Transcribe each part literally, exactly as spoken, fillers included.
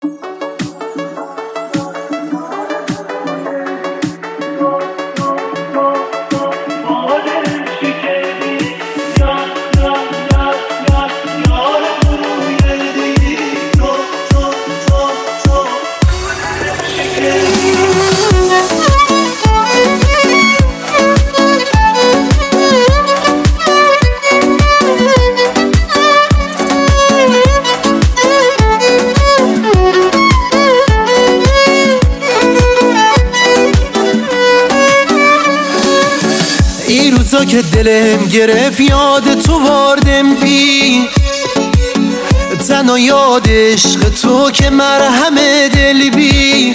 این روزا که دلم گرفت یاد تو واردم بی تنها یاد عشق تو که مرهم دل بی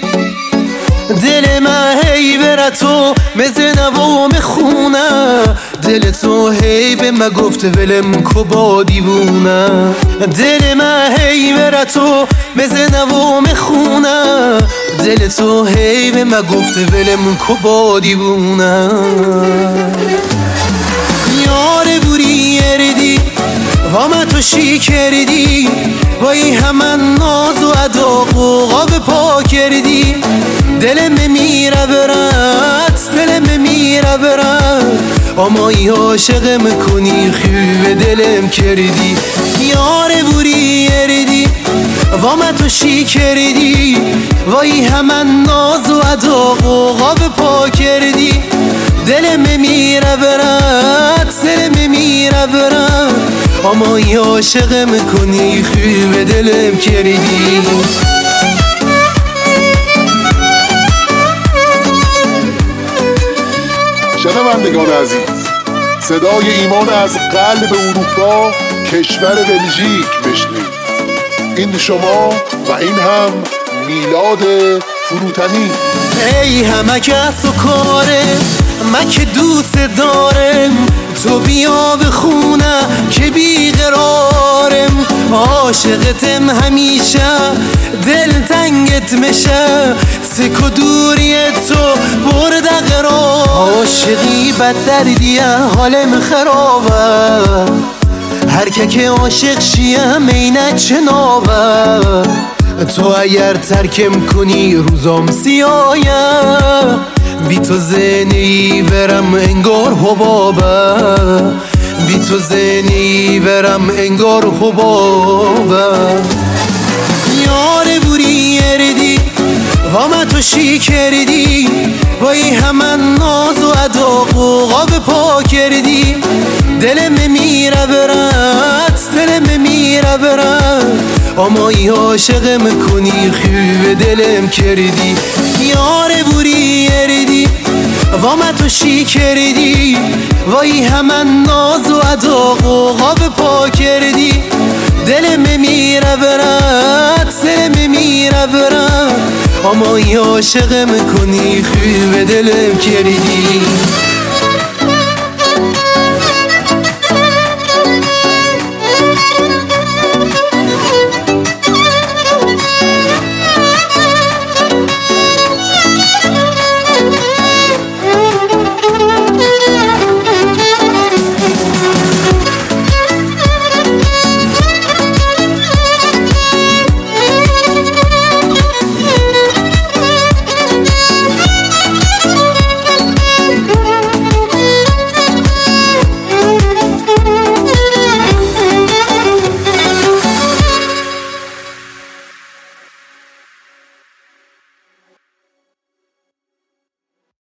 دل من هی بره تو مزنه و مخونه دل تو هی به من گفته ولم کو با دیوونه دل من هی بره تو مزنه و مخونه دل تو هی به من گفته ولم کو با دیوونه یاره بوری اردی و من تو شی کردی وای همه ناز و ادا قوقا به پا کردی دلم میره برات دلم میره برات اما ای عاشق میکنی خوب دلم کردی یاره بوری اردی و من تو شی کردی وای همه ناز و ادا قوقا به پا کردی دلم میره برات دلم میره برات اما ای عاشق میکنی خوب دلم کردی شنوندگان عزیز، صدای ایمان از قلب اروپا کشور بلژیک بشنید. این شما و این هم میلاد فروتنی. ای همه کس و کاره من که دوست دارم تو بیا به خونه که بیقرارم عاشقتم همیشه دل تنگت میشه سکو دوری تو برد قرار عاشقی بد دردیه حالم خرابه هر که که عاشق شیه مینه چنابه تو اگر ترکم کنی روزام سیایه بی تو زنی برم انگار حبابه بی تو زنی برم انگار حبابه یاره بوری اردی و من تو شی کردی وای همه ناز و ادا قوقا به پا کردی دلم میره برات دلم میره برات اما ای عاشق میکنی خوب دلم کردی یاره بوری اردی و من تو شی کردی وای همه ناز و ادا قوقا به پا کردی دلم میره برات دلم میره برات اما ای عاشق میکنی خوب دلم کردی